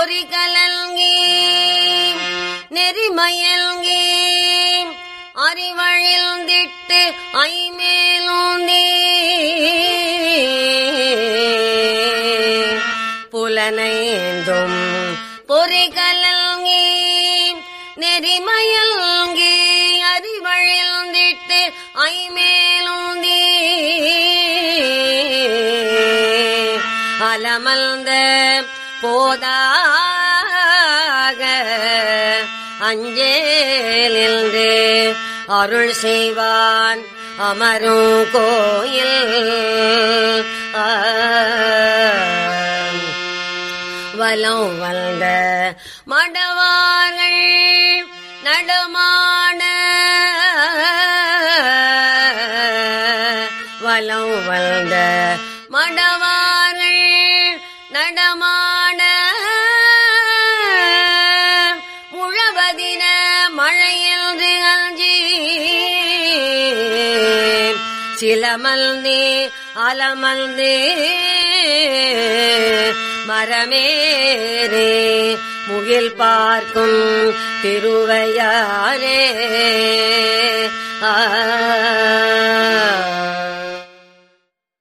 பொறிகலங்கி நெறிமயல்கி அறிவழிந்திட்டு ஐமேலூந்தி புலனைந்தும் பொறிகலங்கி நெறிமயல்கி அறிவழிந்திட்டு ஐமேலூந்தி அலமல்ந்த போதாக அஞ்சேலிருந்து அருள் செய்வான் அமரும் கோயில் வலம் வந்த மடவார்கள் நடமாட வலம் வந்த மடவார்கள் நடமாட முழவதின மழையில் அஞ்சி சிலமல்தே அலமல்தே மரமேரே முகில் பார்க்கும் திருவையாரே